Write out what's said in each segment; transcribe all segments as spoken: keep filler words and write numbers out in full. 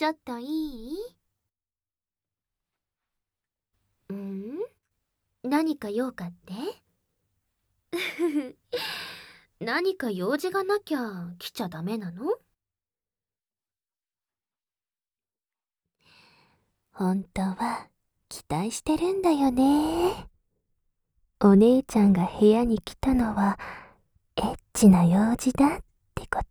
ちょっといい？うん？何か用かって？何か用事がなきゃ来ちゃダメなの？ 本当は期待してるんだよね。お姉ちゃんが部屋に来たのはエッチな用事だってこと。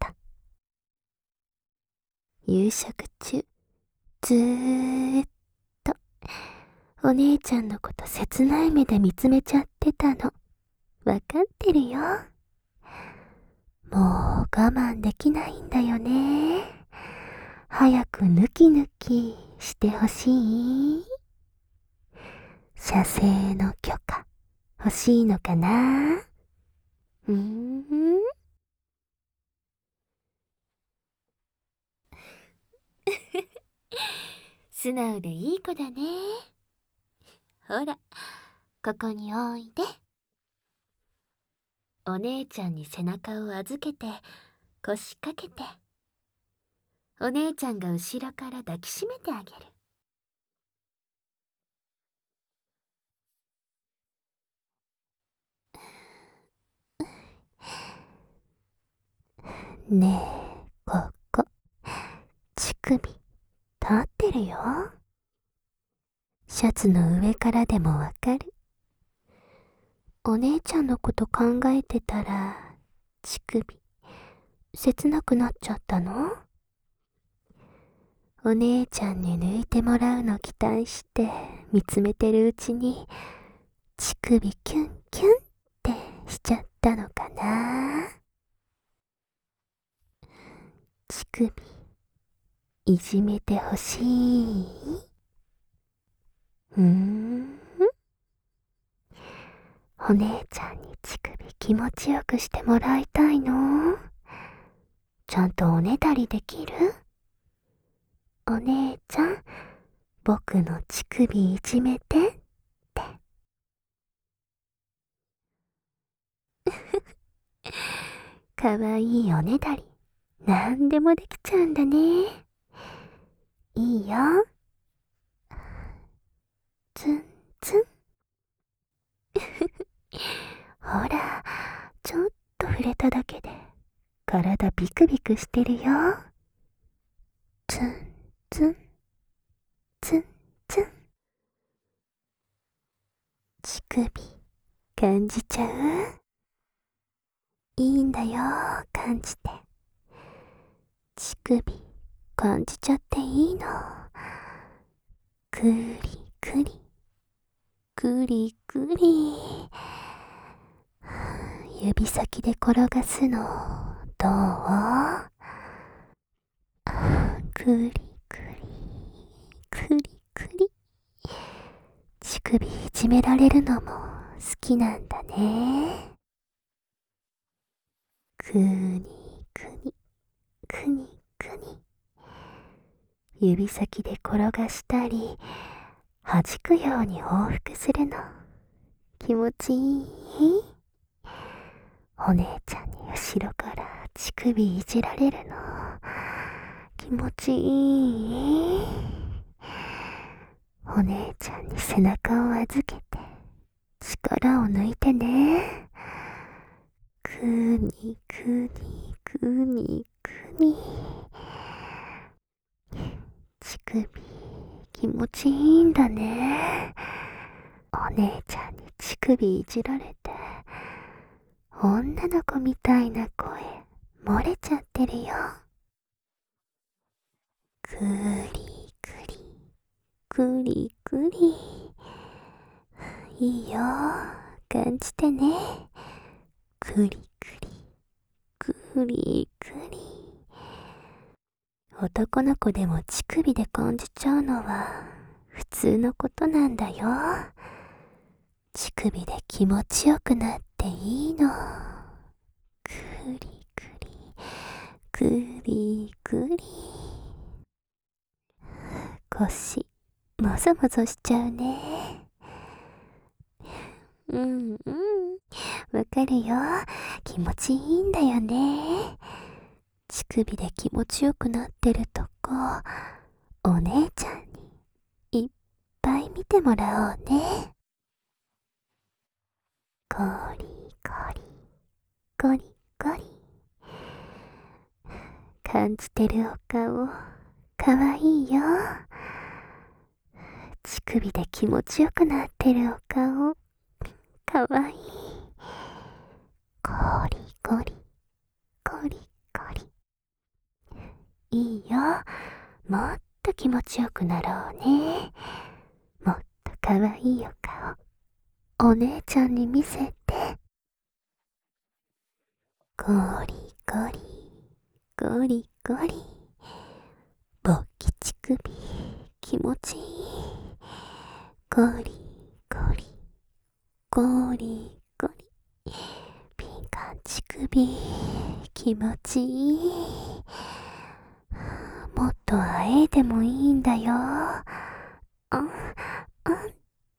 夕食中ずーっとお姉ちゃんのこと切ない目で見つめちゃってたの。わかってるよ。もう我慢できないんだよね。早くヌキヌキしてほしい。射精の許可欲しいのかな？うーん。 素直でいい子だね。ほら、ここにおいで。お姉ちゃんに背中を預けて腰掛けて、お姉ちゃんが後ろから抱きしめてあげる。 ねえ、ここ乳首立ってるよ。シャツの上からでもわかる。お姉ちゃんのこと考えてたら乳首切なくなっちゃったの？お姉ちゃんに抜いてもらうの期待して見つめてるうちに乳首キュンキュンってしちゃったのかな？乳首いじめてほしい？うーん。お姉ちゃんに乳首気持ちよくしてもらいたいの？ちゃんとおねだりできる？お姉ちゃん、僕の乳首いじめてって。かわいいおねだり、なんでもできちゃうんだね。いいよ。ツンツン。ほら、ちょっと触れただけで体ビクビクしてるよ。ツンツンツンツン。乳首感じちゃう？いいんだよ、感じて。乳首感じちゃっていいの。くりくりくりくり。指先で転がすのどう？くりくりくりくり。乳首いじめられるのも好きなんだね。くにくにくにくに。指先で転がしたり弾くように往復するの気持ちいい？お姉ちゃんに後ろから乳首いじられるの気持ちいい？お姉ちゃんに背中を預けて力を抜いてね。くにくにくにくに。乳首気持ちいいんだね。お姉ちゃんに乳首いじられて女の子みたいな声漏れちゃってるよ。くりくりくりくり。いいよ、感じてね。くりくりくりくり。男の子でも乳首で感じちゃうのは普通のことなんだよ。乳首で気持ちよくなっていいの。くりくりくりくり。腰もぞもぞしちゃうね。うんうん、わかるよ。気持ちいいんだよね。乳首で気持ちよくなってるとこお姉ちゃんにいっぱい見てもらおうね。ゴリゴリ、ゴリゴリ。感じてるお顔、かわいいよ。乳首で気持ちよくなってるお顔、かわいい。ゴリゴリ、ゴリゴリ。いいよ。もっと気持ちよくなろうね。もっとかわいいお顔、お姉ちゃんに見せて。ゴリゴリ、ゴリゴリ。ぼっき乳首、気持ちいい。ゴリゴリ、ゴリゴリ。ピンカン乳首、気持ちいい。もっとあえいでもいいんだよ。うん、うんって、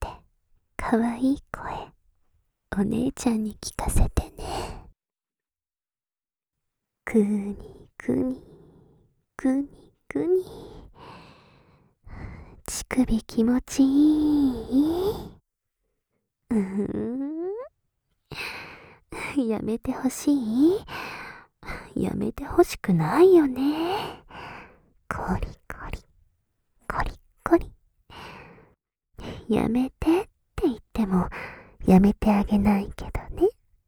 かわいい声、お姉ちゃんに聞かせてね。くにくに、くにくに。乳首気持ちいい。うーん。やめてほしい？やめてほしくないよね。コリコリ、コリコリ。やめてって言ってもやめてあげないけどね。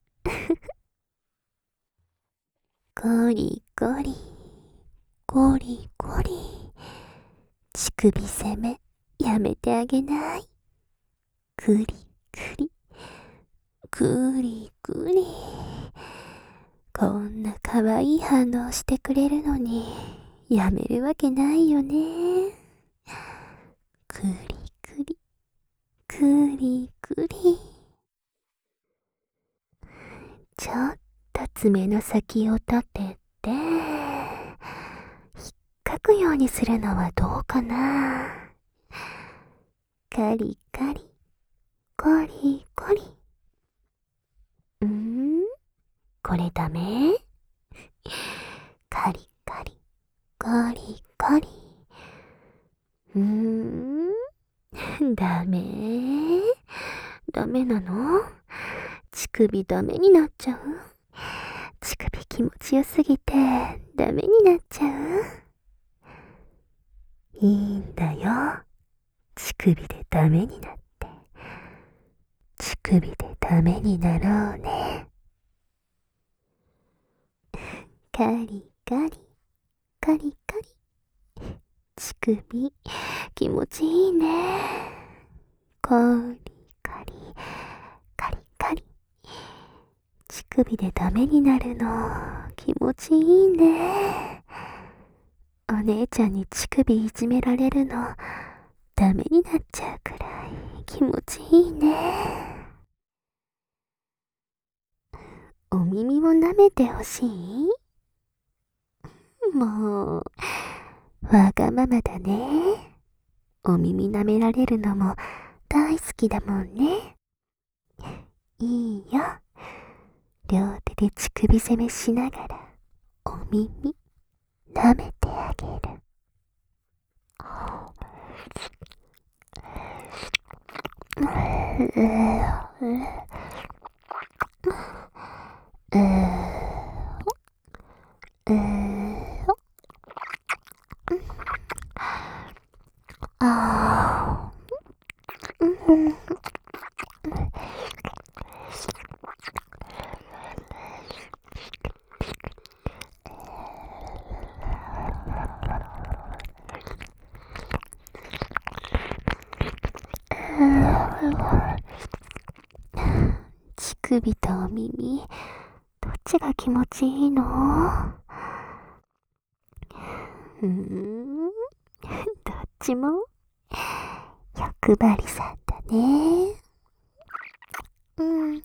ゴリゴリ、ゴリゴリ。乳首攻めやめてあげない。グリグリ、グリグリ。こんなかわいい反応してくれるのにやめるわけないよね。グリグリ、グリグリ。ちょっと爪の先を立てて引っかくようにするのはどうかな。カリカリ、コリコリ。んーこれダメ？カリカリ、コリコリ。うーんダメ？ダメなの？乳首ダメになっちゃう？乳首気持ちよすぎてダメになっちゃう？いいんだよ。乳首でダメになって。乳首でダメになろうね。カリカリ、カリカリ。乳首気持ちいいね。コリカリ、カリカリ。乳首でダメになるの気持ちいいね。お姉ちゃんに乳首いじめられるのダメになっちゃうくらい気持ちいいね。お耳も舐めてほしい？もうわがままだね。お耳舐められるのも大好きだもんね。いいよ。両手で乳首攻めしながらお耳舐めてあげる。乳首とお耳どっちが気持ちいいの？うーんどっちも欲張りさんだね。うん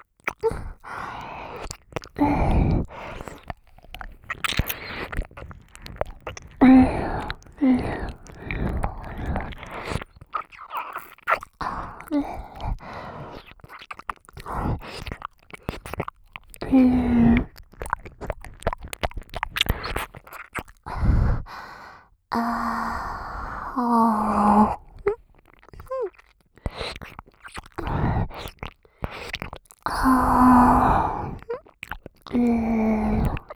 うんあはあ。はあ。うーん。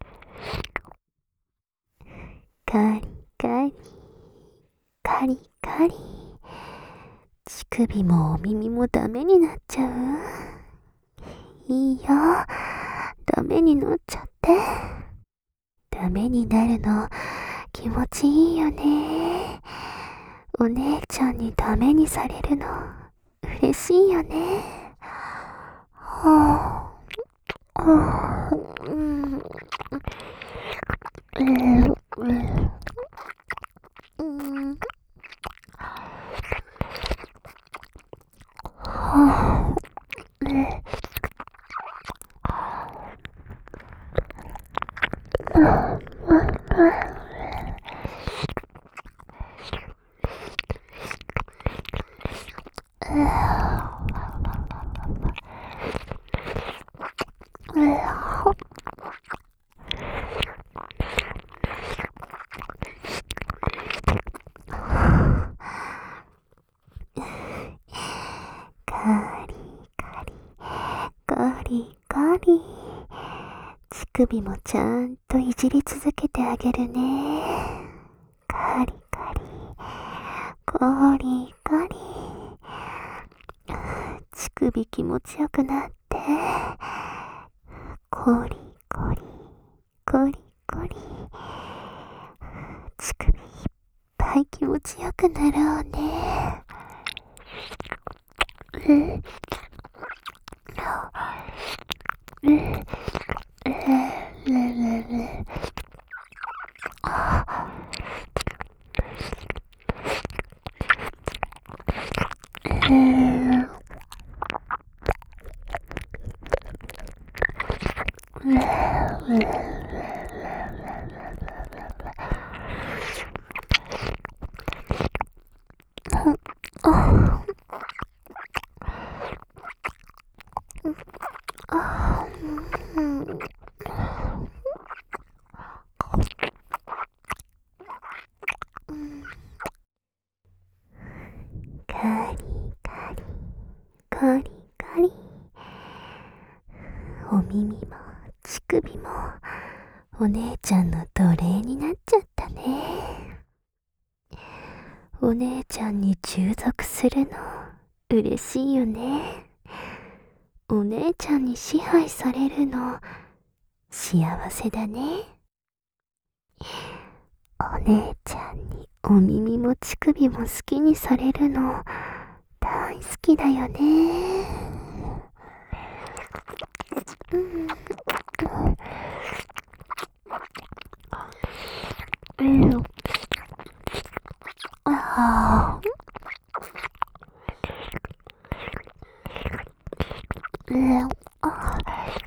カリカリ。カリカリ。乳首もお耳もダメになっちゃう？いいよ。ダメになっちゃって。ダメになるの気持ちいいよね。お姉ちゃんにダメにされるの嬉しいよね。はあ、はあ、うん、うん、うん、うん、はあ、うん、カリカリ、カリカリ。乳首もちゃんといじり続けてあげるね。カリカリ、カリカリ。乳首気持ちよくなって。コリコリ、コリコリ。乳首いっぱい気持ちよくなろうね。うん。うん。カリカリ、カリカリ。お耳も乳首もお姉ちゃんの奴隷になっちゃったね。お姉ちゃんに従属するの嬉しいよね。お姉ちゃんに支配されるの幸せだね。お姉ちゃんにお耳も乳首も好きにされるの大好きだよね。うん、うん、ああ、うん、あ、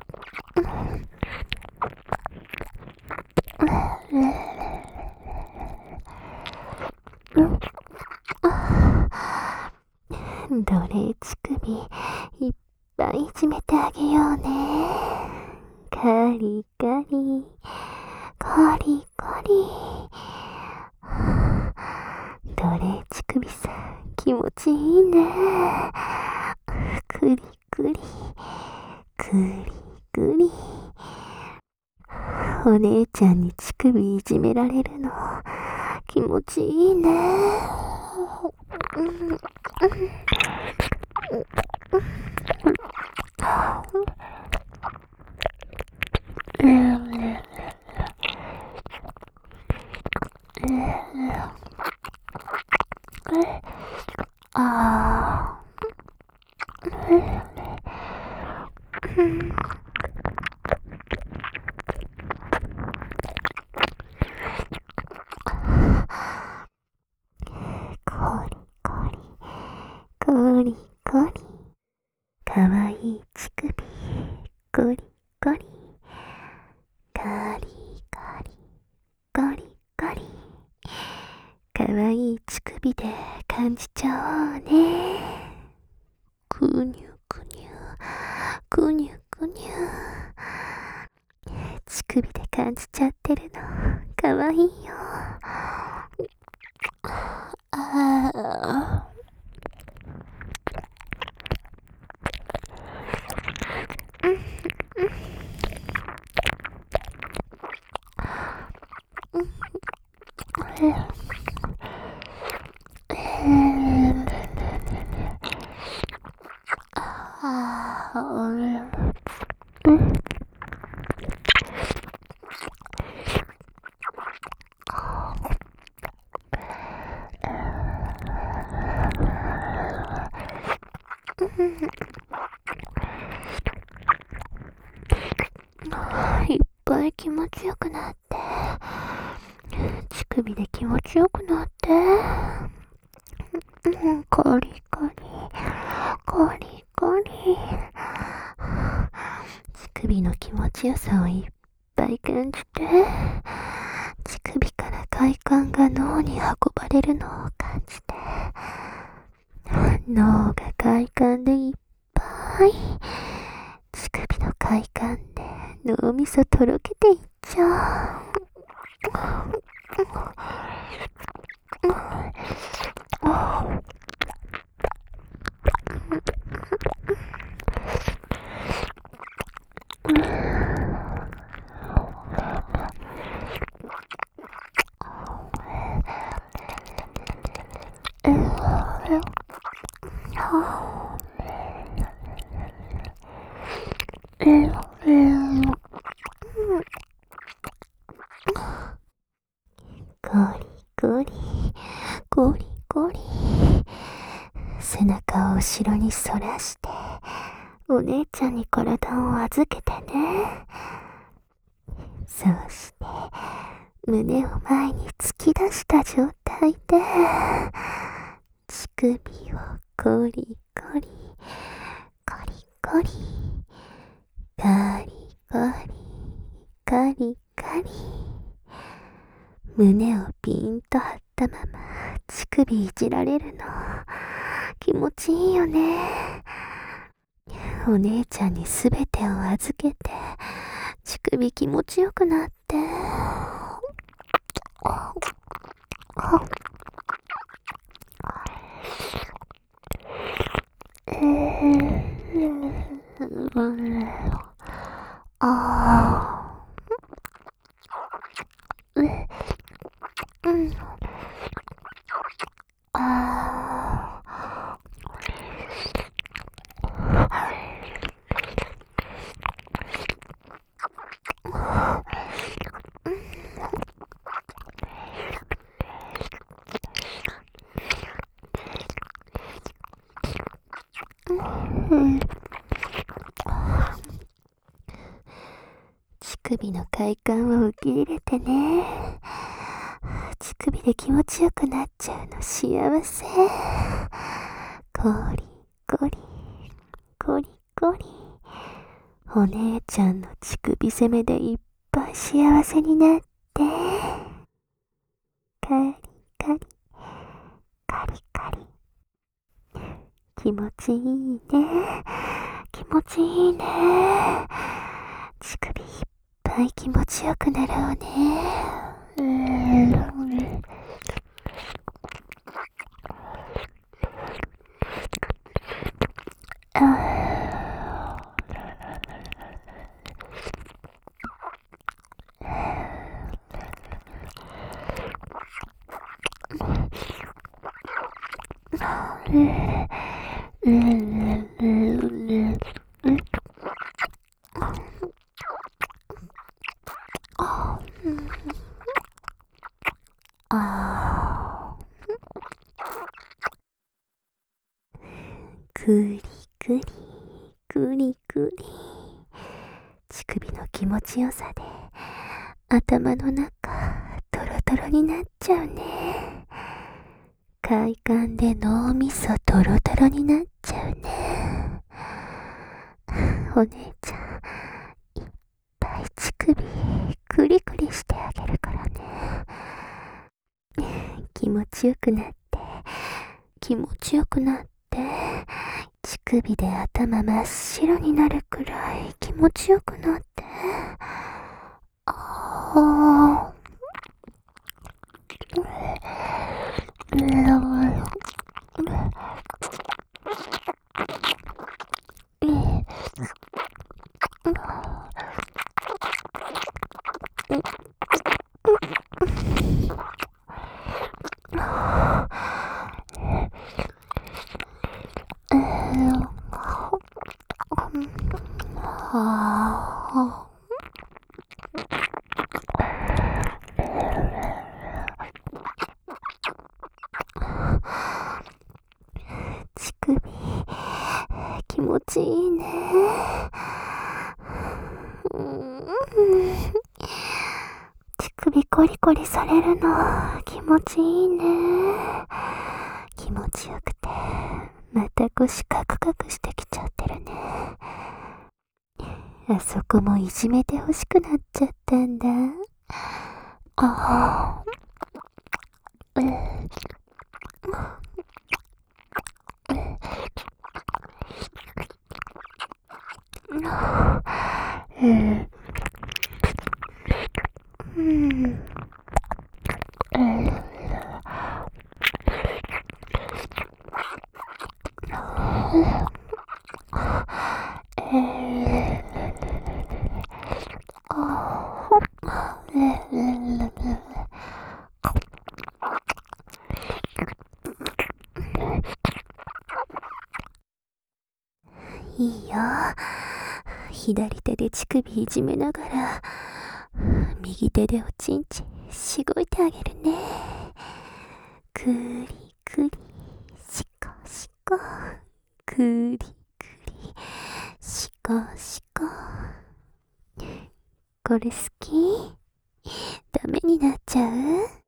奴隷乳首いっぱいいじめてあげようね。カリカリ、カリカリ。奴隷乳首さん気持ちいいね。クリクリ、クリクリ。お姉ちゃんに乳首いじめられるの気持ちいいね。うん、うん、うん、ああ、うん、コリコリ、コリコリ。かわいい乳首、コリコリ。カリカリ、コリコリ。かわいい乳首で感じちゃおうね。くにゅくにゅ、くにゅくにゅ。乳首で感じちゃってるのかわいいよ。ああいっぱい気持ちよくなって、乳首で気持ちよくなって、うん、コリコリコリコリ、乳首の気持ちよさをいっぱい感じて、乳首から快感が脳に運ばれるのを感じて、脳が快感でいっぱい、乳首の快感で脳みそとろけていっちゃう。ゴリゴリゴリゴリ、背中を後ろに反らして、お姉ちゃんに体を預けてね。そうして、胸を前に突き出した状態で、乳首をゴリゴリ、ゴリゴリ、ガリガリ、ガリガリ、胸をピンと張ったまま乳首いじられるの気持ちいいよね。お姉ちゃんにすべてを預けて、乳首気持ちよくなって、えー、あー、うん、あー、うん、乳首の快感を受け入れてね。乳首で気持ちよくなっちゃうの幸せ。ゴリゴリゴリゴリ、お姉ちゃんの乳首攻めでいっぱい幸せになって、カリカリカリカリ、気持ちいいね、気持ちいいね。乳首いっぱい気持ちよくなるわね。うーん、くりくりくりくり、乳首の気持ちよさで頭の中トロトロになっちゃうね。快感で脳みそトロトロになっちゃうね。お姉ちゃんいっぱい乳首クリクリしてあげるからね。気持ちよくなって気持ちよくなって、乳首で頭真っ白になるくらい気持ちよくなって、あー、 ちいいね。うん、乳首コリコリされるの気持ちいいね。気持ちよくてまた腰カクカクしてきちゃってるね。あそこもいじめてほしくなっちゃったんだ。ああ、うん、うん、うん、いいよ。左手で乳首いじめながら右手でおちんちんしごいてあげるね。くりくりしこしこ、くりくりしこしこ。これ好き？ダメになっちゃう？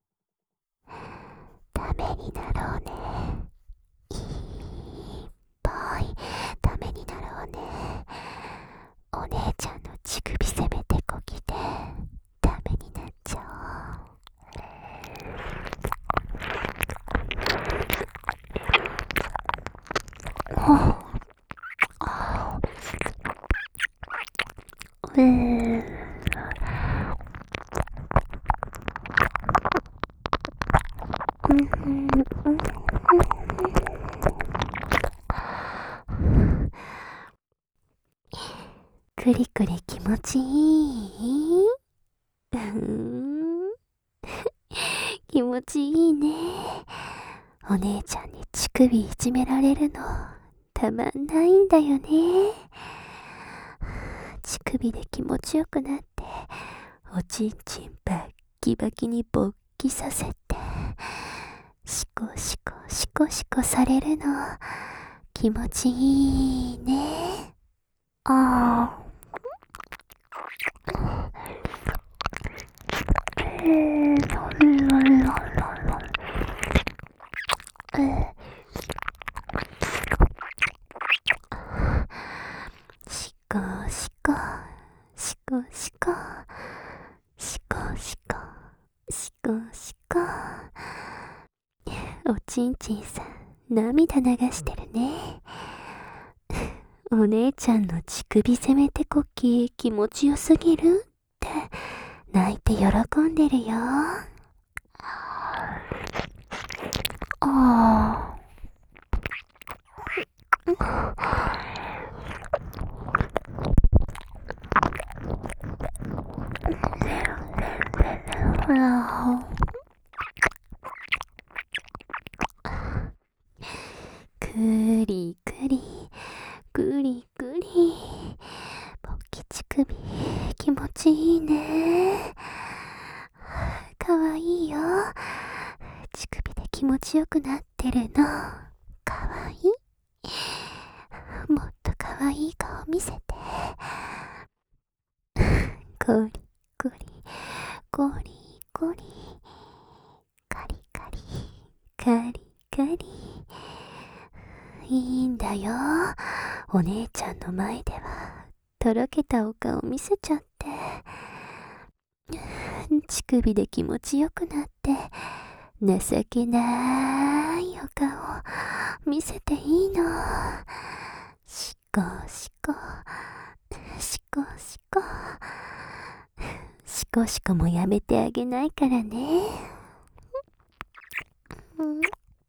ダメになろうね。いっぱいダメになろうね。お姉ちゃんの乳首せめてこきでダメになっちゃおう。うん、くりくり気持ちいい？うーん気持ちいいね。お姉ちゃんに乳首いじめられるのたまんないんだよね。乳首で気持ちよくなっておちんちんバッキバキに勃起させてシコシコシコシコされるの気持ちいいね。ああ、えー、ラララララ、えー、シコシコシコシコシコシコシコシコ。おちんちんさん涙流してるね。お姉ちゃんの乳首せめてこき気持ちよすぎるって泣いて喜んでるよ。ああ、ほら、くりくりくりくり勃起乳首気持ちいいね。かわいいよ。乳首で気持ちよくなってるのかわいい？もっとかわいい顔見せて。コリコリコリコリカリカリカリカリ。いいんだよ。お姉ちゃんの前ではとろけたお顔見せちゃって、乳首で気持ちよくなって情けないお顔見せていいの。シコシコシコシコシコシコもやめてあげないからね。うん、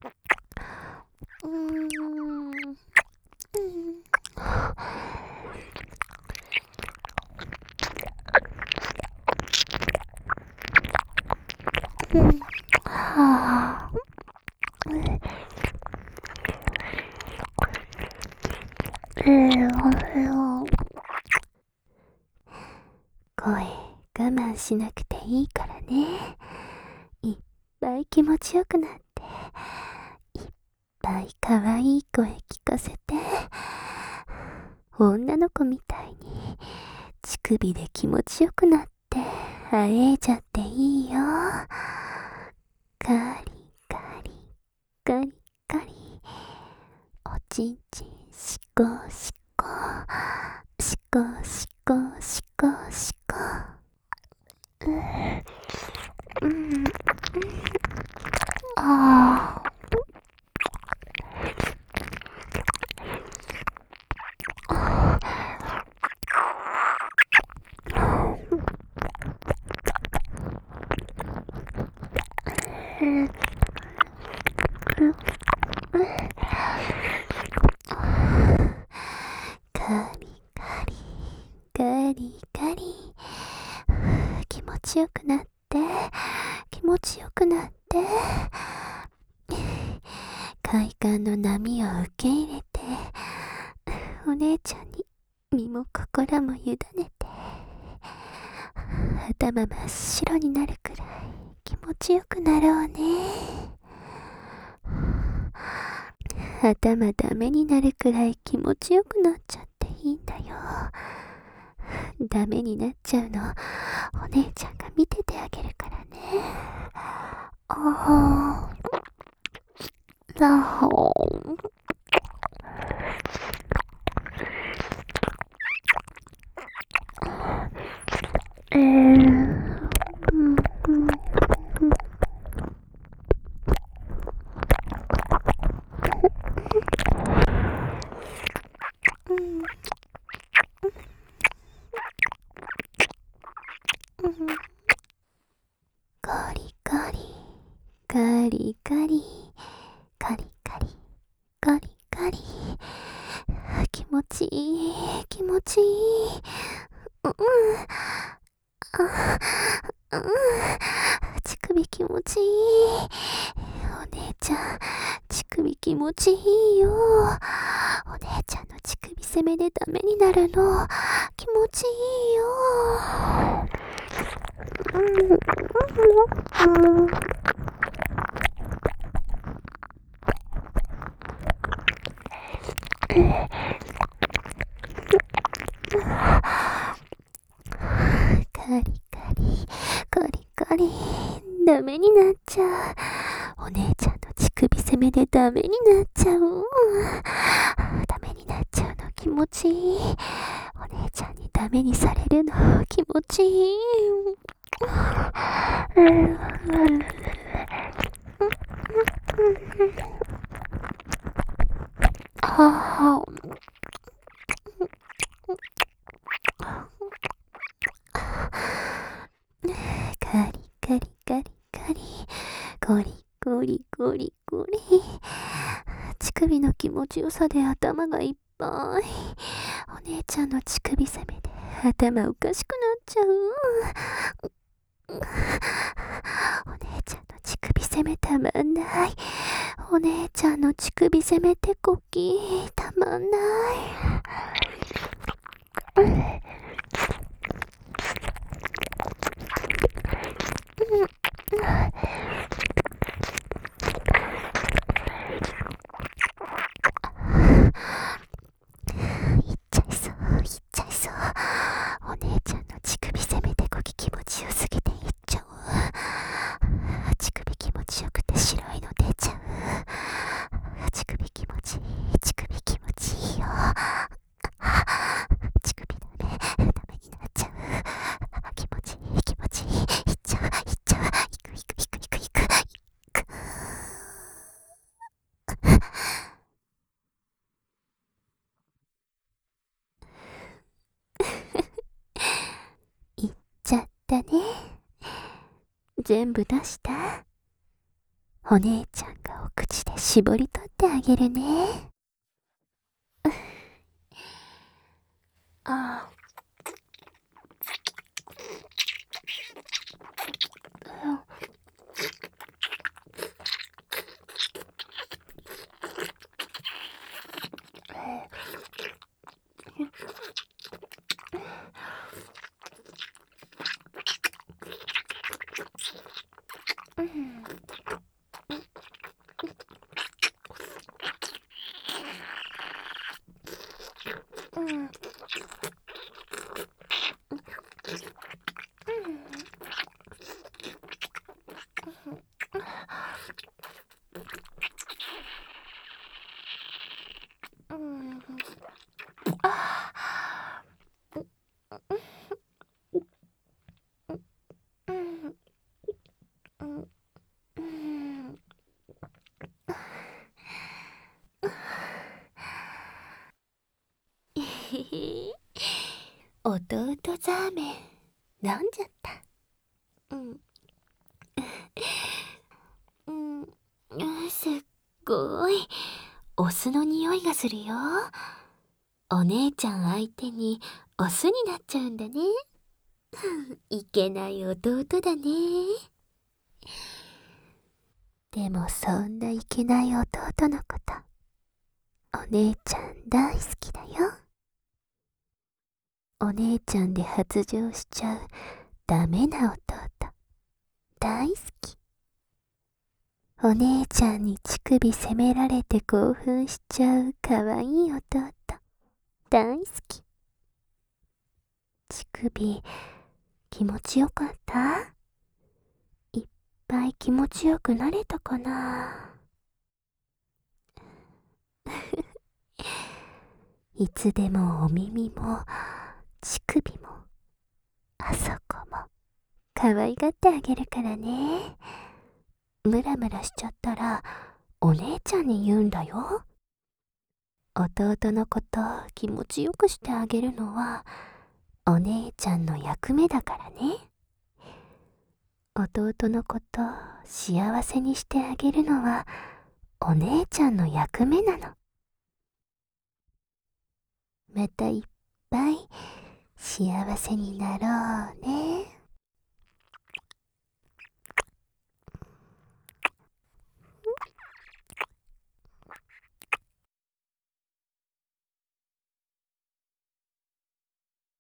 うん、うん、はあ、えー、声我慢しなくていいからね。いっぱい気持ちよくなっていっぱいかわいい声聞かせて。 女の子みたいに乳首で気持ちよくなってあえいじゃっていいよ。カリカリカリカリ、おちんちんしこしこしこしこしこしこ。うん、うん、ああ。カリカリカリカリ、気持ちよくなって気持ちよくなって、快感の波を受け入れて、お姉ちゃんに身も心も委ねて、頭真っ白になるくらい気持ちよくなろうね。頭ダメになるくらい気持ちよくなっちゃっていいんだよ。ダメになっちゃうのお姉ちゃんが見ててあげるからね。ああ、ラホー。えー、うんうんカリカリカリカリカリカリカリカリ、気持ちいい気持ちいい。うん、あ、うん、乳首気持ちいい。お姉ちゃん乳首気持ちいいよ。お姉ちゃんの乳首攻めでダメになるの気持ちいいよ。うん、うん、カリカリカリカリ、ダメになっちゃう。お姉ちゃんの乳首攻めでダメになっちゃう。ダメになっちゃうの気持ちいい。お姉ちゃんにダメにされるの気持ちいい。ああ、カリカリカリカリ、ゴリゴリゴリゴリ、乳首の気持ちよさで頭がいっぱい。お姉ちゃんの乳首攻めで頭おかしくなっちゃう。お姉ちゃんの乳首攻めたまんない。お姉ちゃんの乳首攻めてこきたまんない。いっちゃいそういっちゃいそう。お姉ちゃんの乳首攻めてこき気持ちよすぎていっちゃう。乳首気持ちよくて白いの出ちゃう。乳首気持ちいい乳首気持ちいいよ。乳首ダメダメになっちゃう。気持ちいい気持ちいい、いっちゃういっちゃう、いくいくいくいくいくいく。いっちゃったね。全部出した？お姉ちゃんがお口で絞り取ってあげるね。ああ、うん、うん、 弟ザーメン飲んじゃった。 うんうん、すっごいお酢の匂いがするよ。お姉ちゃん相手にお酢になっちゃうんだね。いけない弟だね。 でもそんないけない弟のこと、お姉ちゃん大好きだよ。お姉ちゃんで発情しちゃうダメな弟、大好き。お姉ちゃんに乳首責められて興奮しちゃうかわいい弟、大好き。乳首、気持ちよかった？いっぱい気持ちよくなれたかな？いつでもお耳も乳首もあそこも可愛がってあげるからね。ムラムラしちゃったらお姉ちゃんに言うんだよ。弟のこと気持ちよくしてあげるのはお姉ちゃんの役目だからね。弟のこと幸せにしてあげるのはお姉ちゃんの役目なの。またいっぱい幸せになろうね。